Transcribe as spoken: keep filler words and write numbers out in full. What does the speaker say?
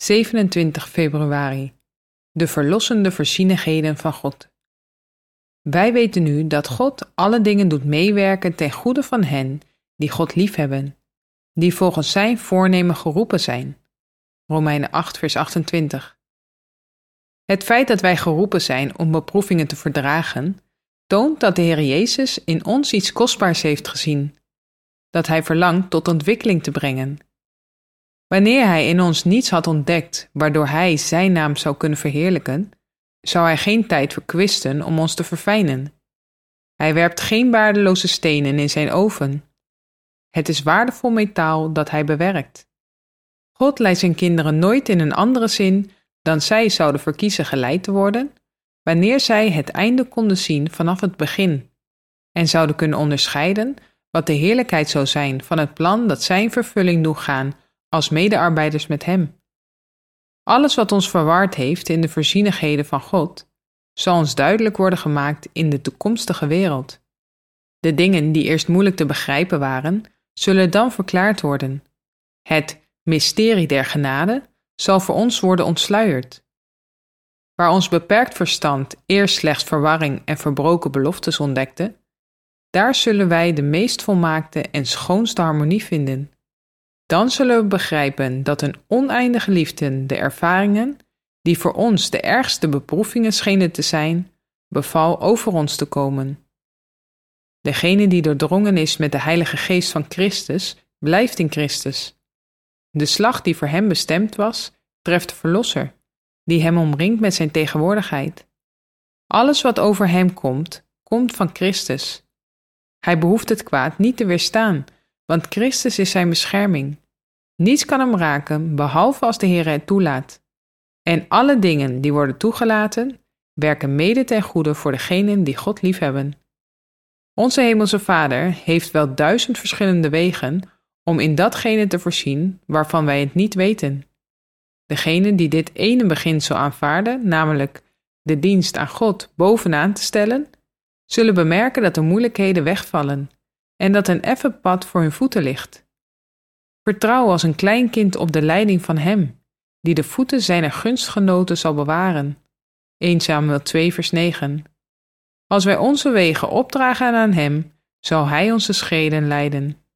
zevenentwintig februari. De verlossende voorzienigheden van God. Wij weten nu dat God alle dingen doet meewerken ten goede van hen die God liefhebben, die volgens zijn voornemen geroepen zijn. Romeinen acht vers achtentwintig. Het feit dat wij geroepen zijn om beproevingen te verdragen, toont dat de Heer Jezus in ons iets kostbaars heeft gezien, dat Hij verlangt tot ontwikkeling te brengen. Wanneer Hij in ons niets had ontdekt waardoor Hij zijn naam zou kunnen verheerlijken, zou Hij geen tijd verkwisten om ons te verfijnen. Hij werpt geen waardeloze stenen in zijn oven. Het is waardevol metaal dat Hij bewerkt. God leidt zijn kinderen nooit in een andere zin dan zij zouden verkiezen geleid te worden, wanneer zij het einde konden zien vanaf het begin en zouden kunnen onderscheiden wat de heerlijkheid zou zijn van het plan dat zijn vervulling doet gaan als medearbeiders met Hem. Alles wat ons verward heeft in de voorzienigheden van God, zal ons duidelijk worden gemaakt in de toekomstige wereld. De dingen die eerst moeilijk te begrijpen waren, zullen dan verklaard worden. Het mysterie der genade zal voor ons worden ontsluierd. Waar ons beperkt verstand eerst slechts verwarring en verbroken beloftes ontdekte, daar zullen wij de meest volmaakte en schoonste harmonie vinden. Dan zullen we begrijpen dat een oneindige liefde de ervaringen, die voor ons de ergste beproevingen schenen te zijn, beval over ons te komen. Degene die doordrongen is met de Heilige Geest van Christus, blijft in Christus. De slag die voor hem bestemd was, treft de Verlosser, die hem omringt met zijn tegenwoordigheid. Alles wat over hem komt, komt van Christus. Hij behoeft het kwaad niet te weerstaan, want Christus is zijn bescherming. Niets kan hem raken, behalve als de Heer het toelaat. En alle dingen die worden toegelaten, werken mede ten goede voor degenen die God liefhebben. Onze Hemelse Vader heeft wel duizend verschillende wegen om in datgene te voorzien waarvan wij het niet weten. Degenen die dit ene beginsel aanvaarden, namelijk de dienst aan God bovenaan te stellen, zullen bemerken dat de moeilijkheden wegvallen en dat een effen pad voor hun voeten ligt. Vertrouw als een klein kind op de leiding van Hem, die de voeten zijner gunstgenoten zal bewaren. Eerste Samuel twee vers negen. Als wij onze wegen opdragen aan Hem, zal Hij onze schreden leiden.